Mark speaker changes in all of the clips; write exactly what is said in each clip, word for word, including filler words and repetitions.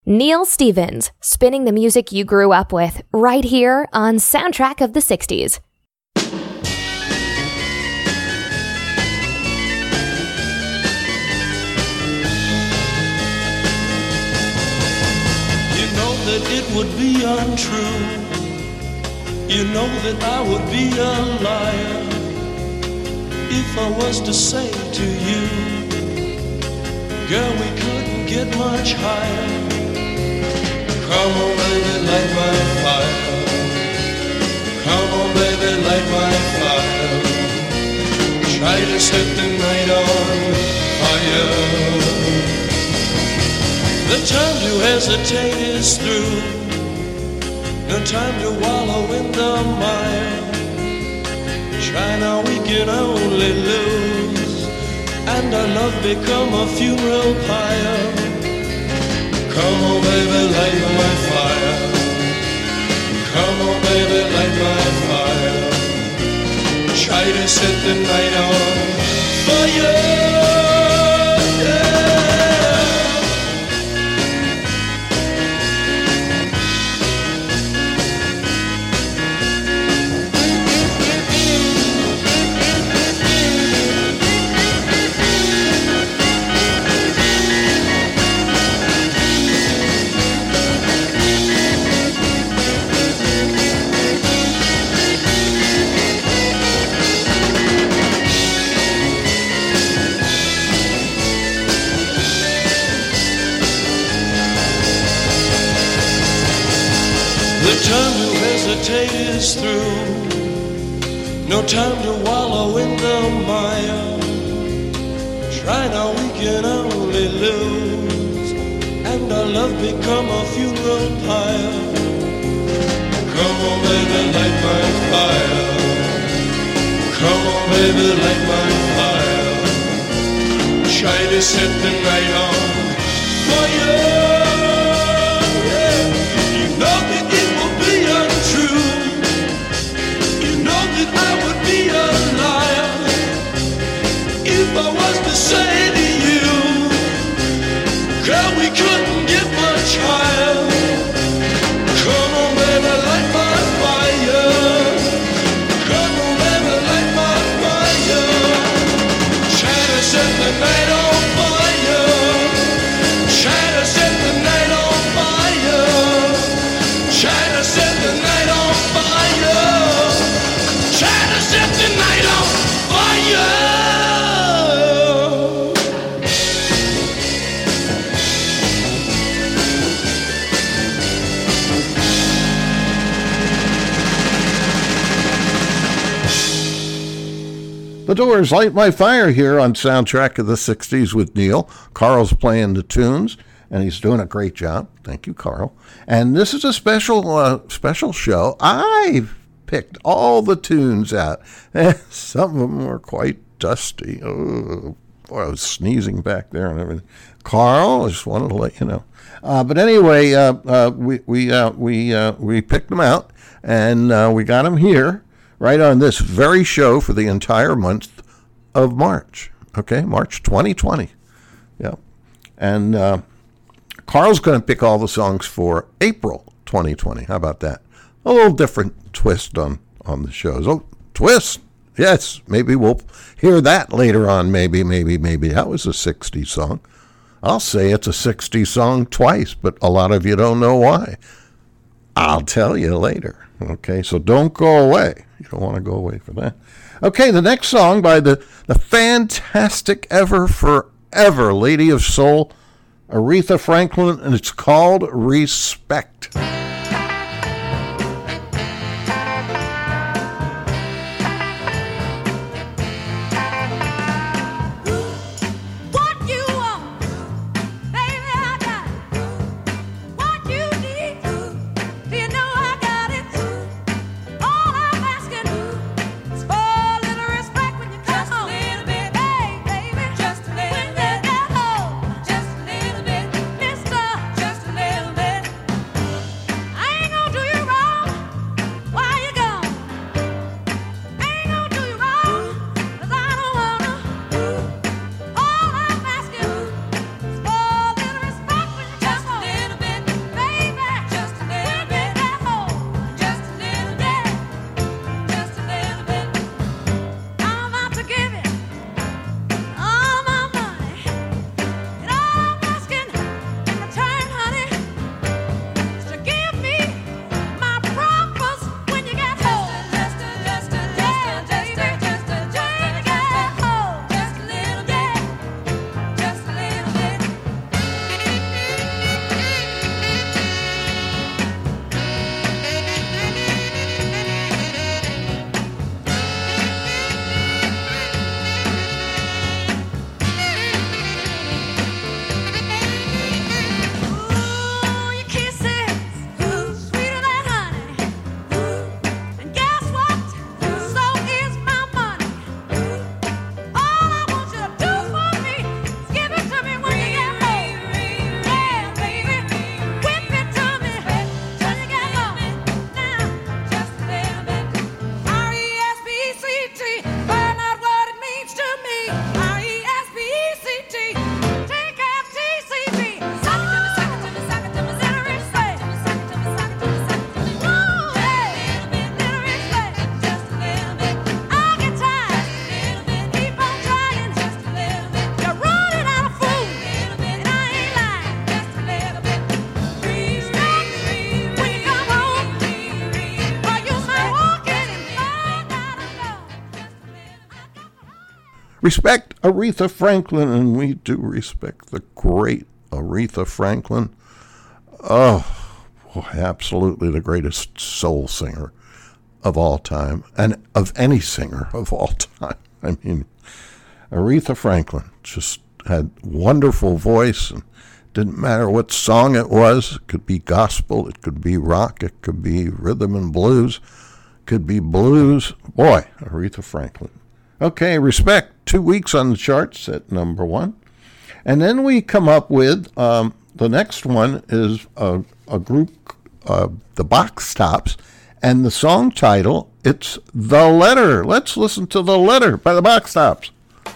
Speaker 1: Neil Stevens, spinning the music you grew up with, right here on Soundtrack of the sixties.
Speaker 2: That it would be untrue. You know that I would be a liar if I was to say to you, girl, we couldn't get much higher. Come on, baby, light my fire. Come on, baby, light my fire. Try to set the night on fire. The time to hesitate is through. No time to wallow in the mire. Try now, we can only lose, and our love become a funeral pyre. Come on, baby, light my fire. Come on, baby, light my fire. Try to set the night on fire. The time to hesitate is through. No time to wallow in the mire. Try now, we can only lose, and our love become a funeral pyre. Come on, baby, light my fire. Come on, baby, light my fire. Try to set the night on fire. If I was to say to you, girl, we couldn't get much higher. Come on, baby, light my fire. Come on, baby, light my fire. Try to set the night on fire. Try to set the night on fire. Try to set the night on fire. Try to set the night on fire.
Speaker 3: The Doors, Light My Fire here on Soundtrack of the sixties with Neil. Carl's playing the tunes, and he's doing a great job. Thank you, Carl. And this is a special uh, special show. I've picked all the tunes out. Some of them were quite dusty. Oh, boy, I was sneezing back there and everything. Carl, I just wanted to let you know. Uh, but anyway, uh, uh, we we uh, we uh, we picked them out, and uh, we got them here. Right on this very show for the entire month of March. Okay, March twenty twenty. Yeah. And uh, Carl's going to pick all the songs for April twenty twenty. How about that? A little different twist on, on the shows. Oh, twist. Yes, maybe we'll hear that later on. Maybe, maybe, maybe. That was a sixties song. I'll say it's a sixties song twice, but a lot of you don't know why. I'll tell you later. Okay, so don't go away. You don't want to go away for that. Okay, the next song by the, the fantastic ever forever Lady of Soul, Aretha Franklin, and it's called Respect. respect Aretha Franklin, and we do respect the great Aretha Franklin. Oh, boy, absolutely the greatest soul singer of all time, and of any singer of all time. I mean, Aretha Franklin just had wonderful voice, and didn't matter what song it was. It could be gospel, it could be rock, it could be rhythm and blues, it could be blues. Boy, Aretha Franklin. Okay, respect. Two weeks on the charts at number one. And then we come up with, um, the next one is a, a group, uh, the Box Tops, and the song title, it's The Letter. Let's listen to The Letter by the Box Tops.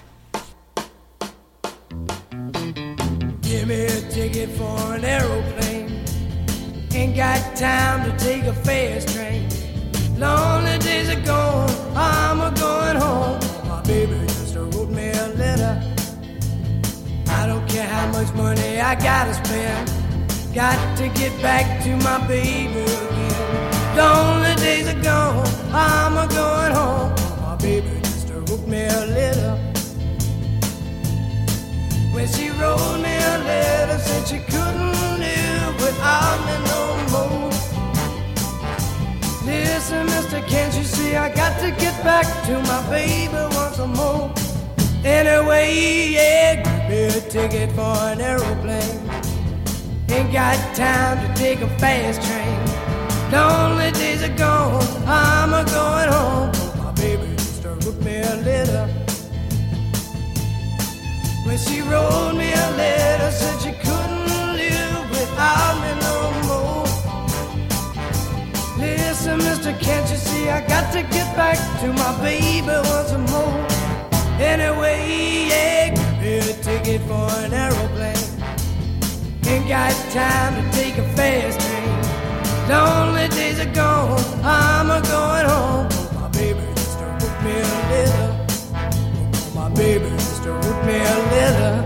Speaker 4: Give me a ticket for an aeroplane. Ain't got time to take a fast train. Lonely days are gone, I'm a going home. My baby just wrote me a letter. I don't care how much money I gotta spend. Got to get back to my baby again. Lonely days are gone, I'm a going home. My baby just wrote me a letter. When she wrote me a letter, said she couldn't live without me no more. Listen, mister, can't you see I got to get back to my baby once more? Anyway, yeah, give me a ticket for an aeroplane. Ain't got time to take a fast train. Lonely days are gone, I'm a going home. My baby just wrote me a letter. When she wrote me a letter, said she couldn't live without me no more. Listen, mister, can't you see I got to get back to my baby once more? Anyway, yeah, give me a ticket for an aeroplane. Ain't got time to take a fast train. Lonely days are gone, I'm a going home. My baby just wrote me a letter. My baby just wrote me a letter.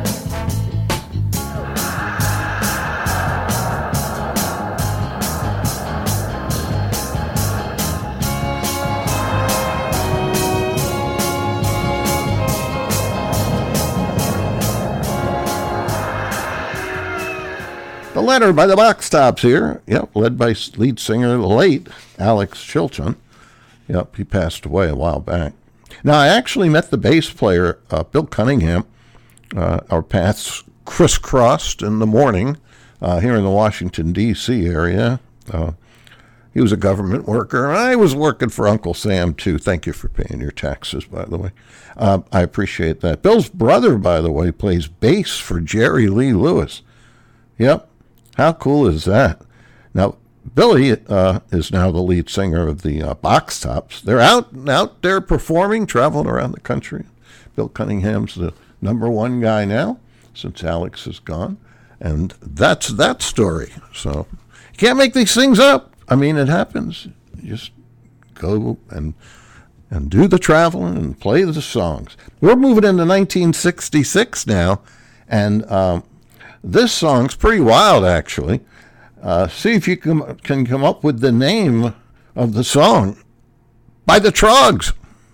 Speaker 3: The Letter by the Box Tops here. Yep, led by lead singer, the late Alex Chilton. Yep, he passed away a while back. Now, I actually met the bass player, uh, Bill Cunningham. Uh, our paths crisscrossed in the morning uh, here in the Washington, D C area. Uh, he was a government worker. I was working for Uncle Sam, too. Thank you for paying your taxes, by the way. Uh, I appreciate that. Bill's brother, by the way, plays bass for Jerry Lee Lewis. Yep. How cool is that? Now, Billy uh, is now the lead singer of the uh, Box Tops. They're out out there performing, traveling around the country. Bill Cunningham's the number one guy now, since Alex is gone. And that's that story. So you can't make these things up. I mean, it happens. You just go and and do the traveling and play the songs. We're moving into nineteen sixty-six now, and um, this song's pretty wild, actually. Uh, see if you can, can come up with the name of the song. By the Troggs.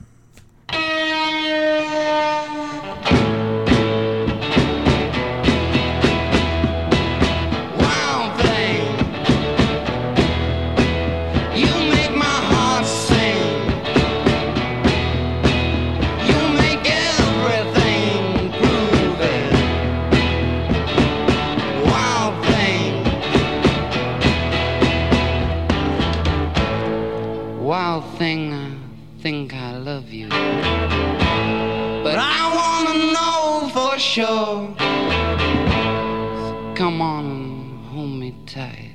Speaker 5: Thing, I think I love you, but I wanna know for sure. So come on and hold me tight.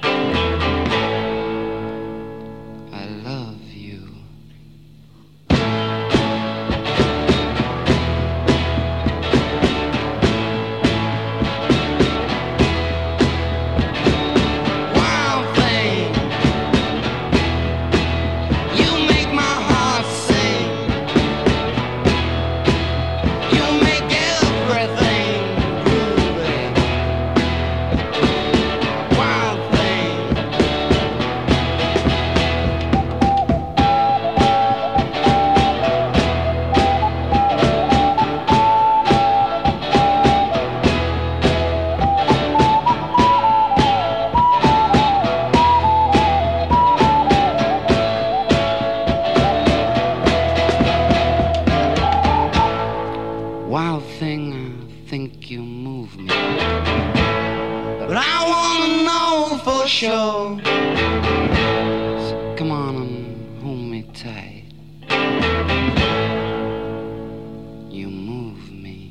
Speaker 5: I love you. sure. So come on and hold me tight. You move me.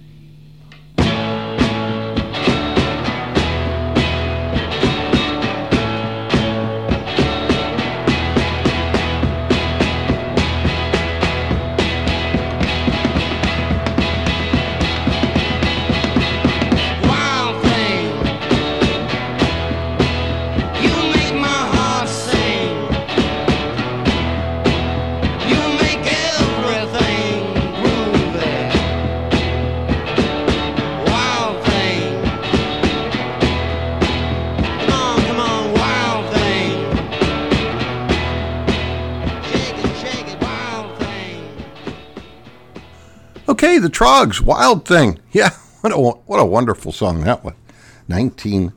Speaker 3: Okay, the Troggs, Wild Thing. Yeah, what a, what a wonderful song that was. nineteen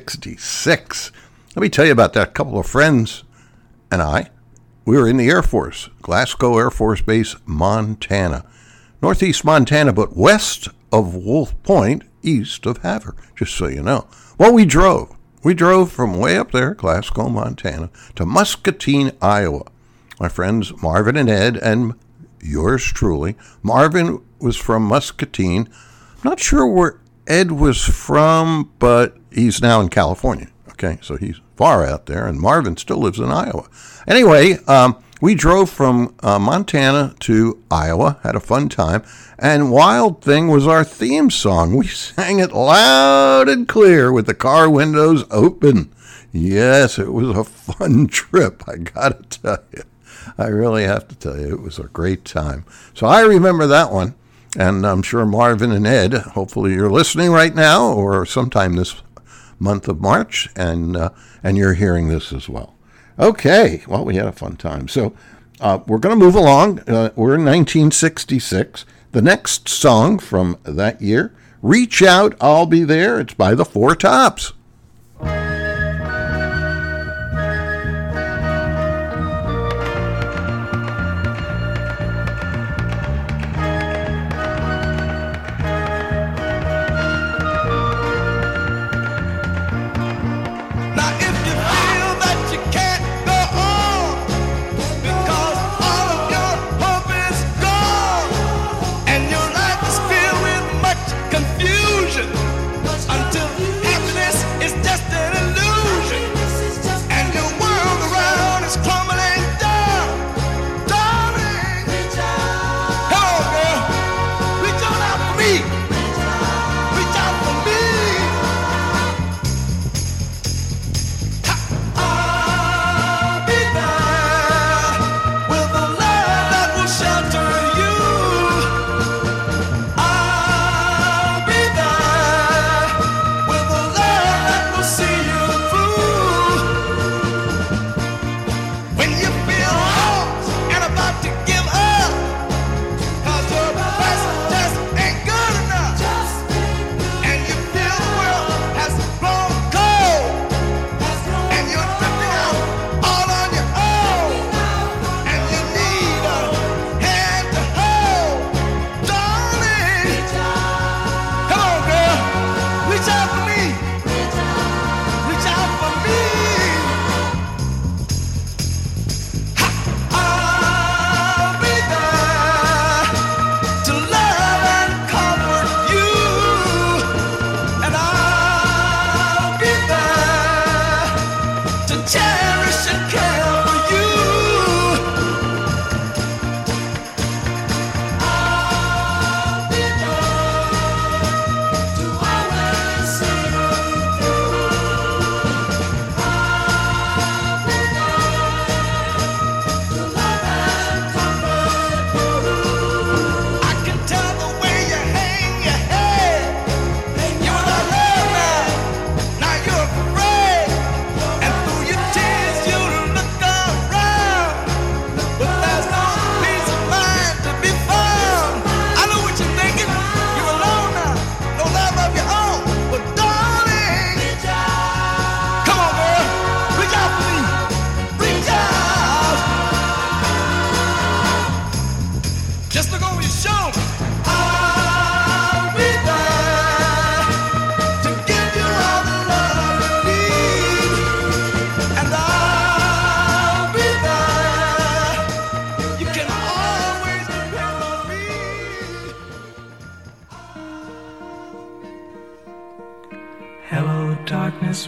Speaker 3: sixty-six. Let me tell you about that. A couple of friends and I, we were in the Air Force, Glasgow Air Force Base, Montana. Northeast Montana, but west of Wolf Point, east of Havre, just so you know. Well, we drove. We drove from way up there, Glasgow, Montana, to Muscatine, Iowa. My friends Marvin and Ed and yours truly. Marvin was from Muscatine. Not sure where Ed was from, but he's now in California. Okay, so he's far out there, and Marvin still lives in Iowa. Anyway, um, we drove from uh, Montana to Iowa, had a fun time, and Wild Thing was our theme song. We sang it loud and clear with the car windows open. Yes, it was a fun trip, I gotta tell you. I really have to tell you, it was a great time. So I remember that one, and I'm sure Marvin and Ed, hopefully you're listening right now or sometime this month of March, and uh, and you're hearing this as well. Okay, well, we had a fun time. So uh, we're going to move along. Uh, we're in nineteen sixty-six. The next song from that year, Reach Out, I'll Be There. It's by the Four Tops.
Speaker 4: Until happiness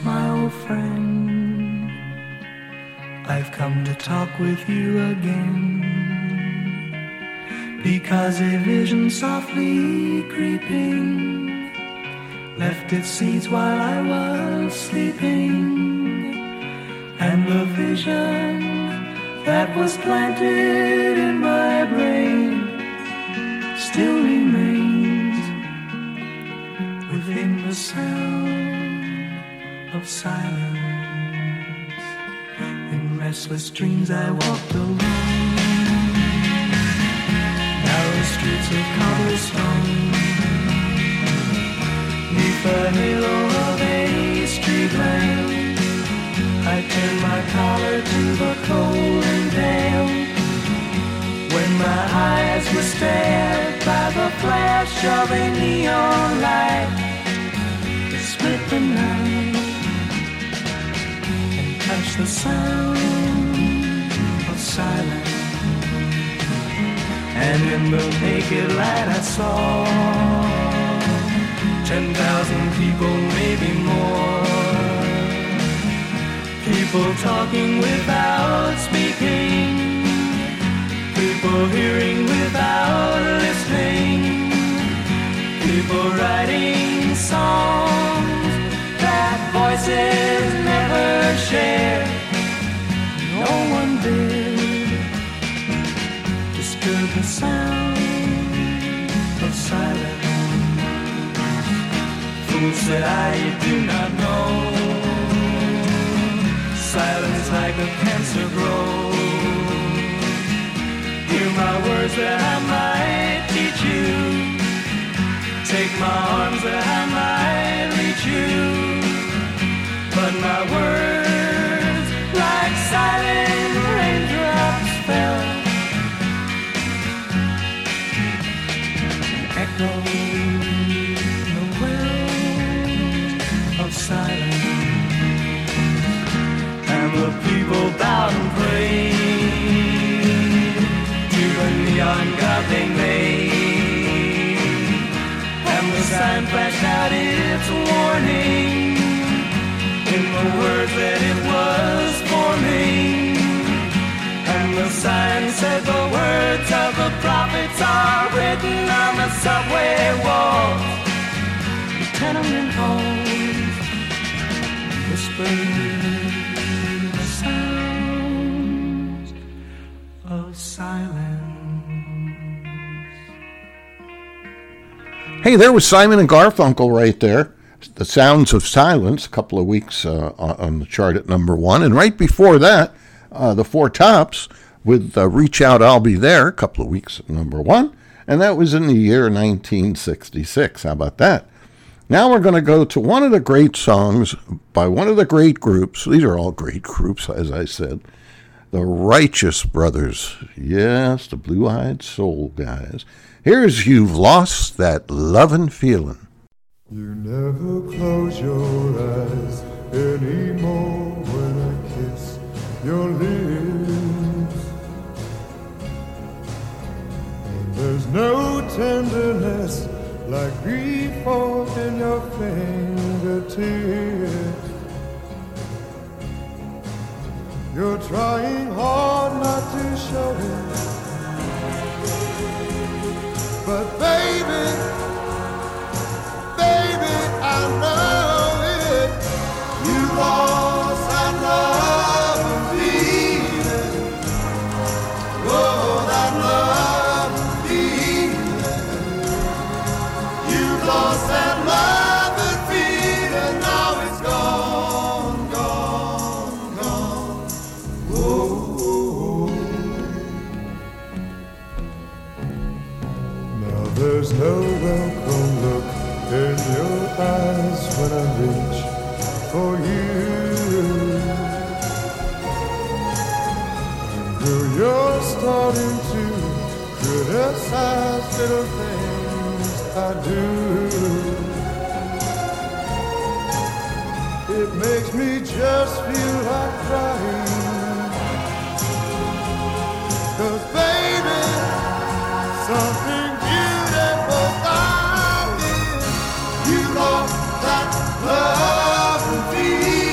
Speaker 4: my old friend. I've come to talk with you again, because a vision softly creeping left its seeds while I was sleeping, and the vision that was planted in my brain still remains within the sound of silence. In restless dreams I walked alone, narrow streets of cobblestone, neath the halo of a street lamp. I turned my collar to the cold and damp, when my eyes were stared by the flash of a neon light that split the night and touched the sound of silence. And in the naked light I saw ten thousand people, maybe more, people talking without speaking, people hearing without listening, people writing songs that voices never share. No one did disturb the sound of silence. Fool, said I, you do not know, silence like a cancer grows. Hear my words that I might teach you, take my arms that I might reach you, but my words like silent raindrops fell, echoed the well of silence. And the people bowed and prayed to the neon god they made, and the sign flashed out its warning in the words that it was forming. And the sign said the words of the prophets are written on the subway walls, the tenement halls, whispered of silence.
Speaker 3: Hey, there was Simon and Garfunkel right there. The Sounds of Silence, a couple of weeks uh, on the chart at number one. And right before that, uh, the Four Tops with uh, Reach Out, I'll Be There, a couple of weeks at number one. And that was in the year nineteen sixty-six. How about that? Now we're going to go to one of the great songs by one of the great groups. These are all great groups, as I said. The Righteous Brothers. Yes, the Blue-Eyed Soul guys. Here's You've Lost That Lovin' Feelin'.
Speaker 6: You never close your eyes anymore when I kiss your lips. And there's no tenderness like before in your fingertips. You're trying hard not to show it, but baby, baby, I know it. You lost that love and feeling. Oh, that love and feeling. You lost that love and feeling. Now it's gone, gone, gone. Oh, now there's no welcome look in your eyes when I reach for you. And girl, you're starting to criticize little things I do. It makes me just feel like crying, 'cause baby, something beautiful I did. You lost that love and feeling.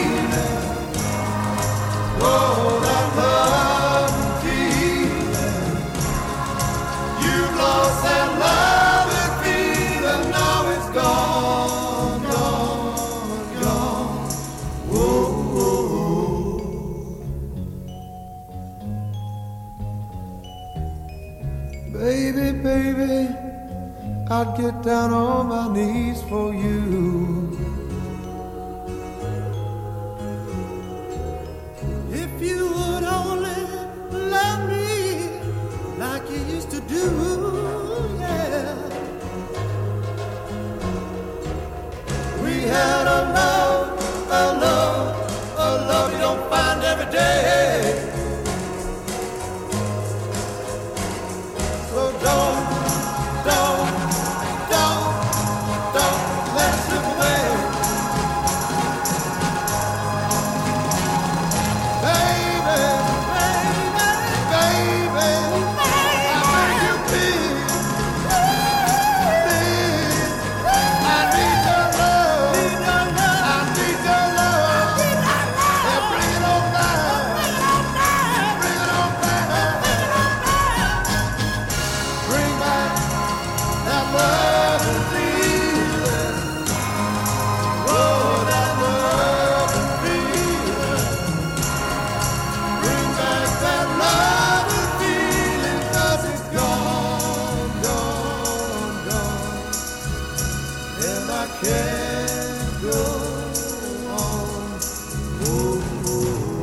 Speaker 6: Baby, I'd get down on my knees for you. If you would only love me like you used to do, yeah. We had a love, a love, a love you don't find every day. So don't, don't, don't, don't let it slip away. Baby, baby, baby, I make you feel, feel. I need your love, I need your love. Yeah, bring it on back, bring it on back. Bring back that love and feeling. Oh, that love and feeling. Bring back that love and feeling, 'cause it's gone, gone, gone. And I can't go on. Oh, oh.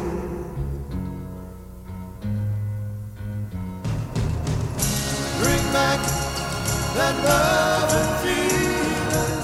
Speaker 6: Bring back that love and feeling.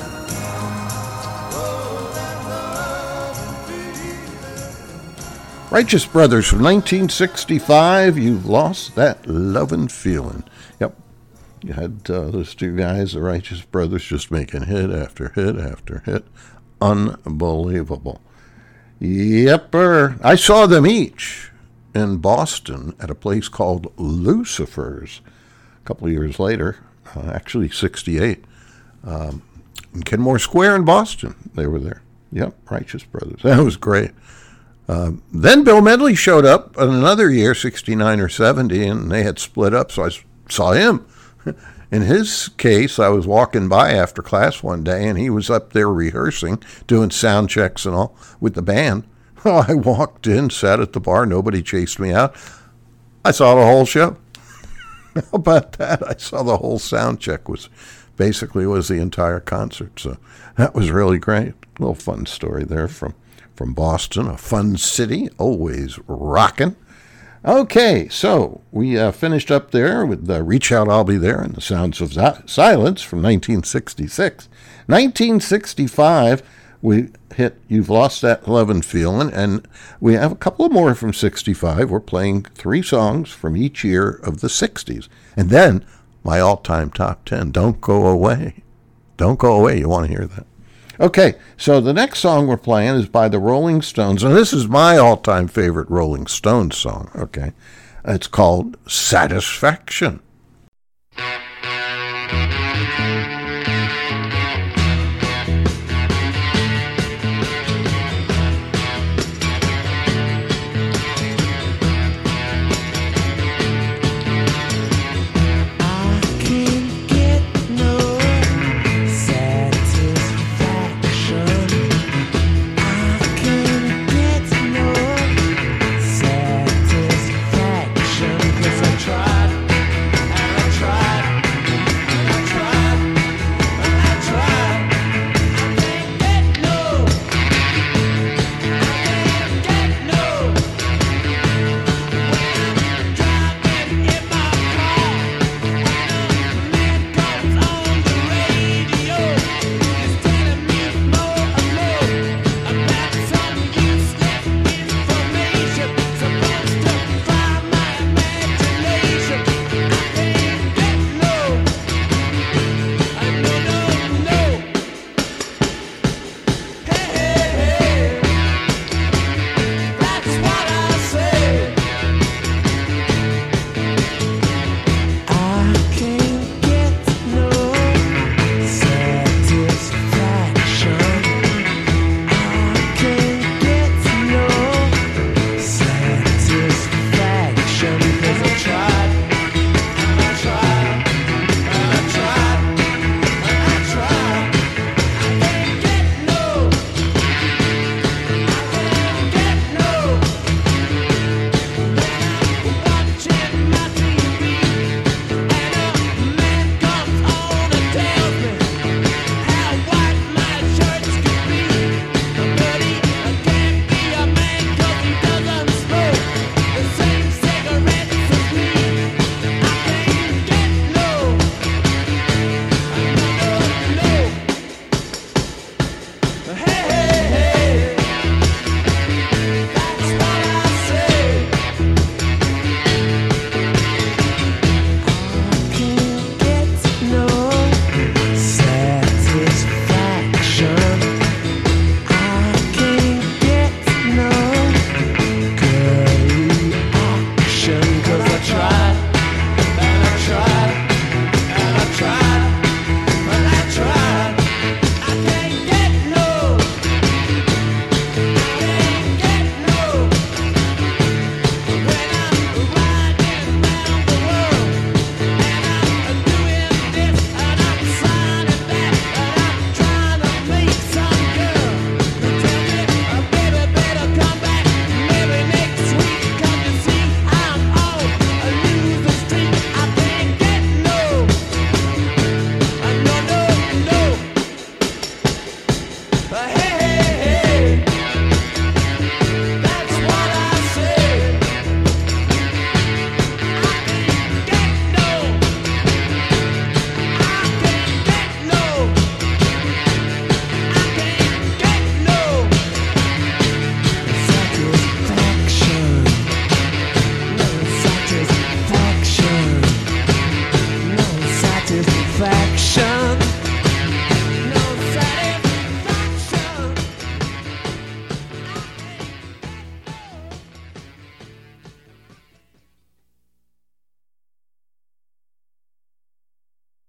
Speaker 6: Oh, that love and feeling.
Speaker 3: Righteous Brothers from nineteen sixty-five, You've Lost That Lovin' Feeling. Yep, you had uh, those two guys, the Righteous Brothers, just making hit after hit after hit. Unbelievable. Yepper. I saw them each in Boston at a place called Lucifer's a couple of years later, uh, actually sixty-eight. Um, in Kenmore Square in Boston, they were there. Yep, Righteous Brothers. That was great. Um, then Bill Medley showed up in another year, sixty-nine or seventy, and they had split up, so I saw him. In his case, I was walking by after class one day, and he was up there rehearsing, doing sound checks and all with the band. Well, I walked in, sat at the bar, nobody chased me out. I saw the whole show. How about that? I saw the whole sound check, was basically was the entire concert, so that was really great. A little fun story there from From Boston, a fun city, always rocking. Okay, so we uh, finished up there with uh, Reach Out, I'll Be There, and the Sounds of Z- Silence from nineteen sixty-six. nineteen sixty-five, we hit You've Lost That Lovin' Feelin', and we have a couple of more from sixty-five. We're playing three songs from each year of the sixties. And then my all-time top ten, Don't Go Away. Don't Go Away, you want to hear that. Okay, so the next song we're playing is by the Rolling Stones, and this is my all-time favorite Rolling Stones song, okay? It's called Satisfaction.
Speaker 2: Thank you.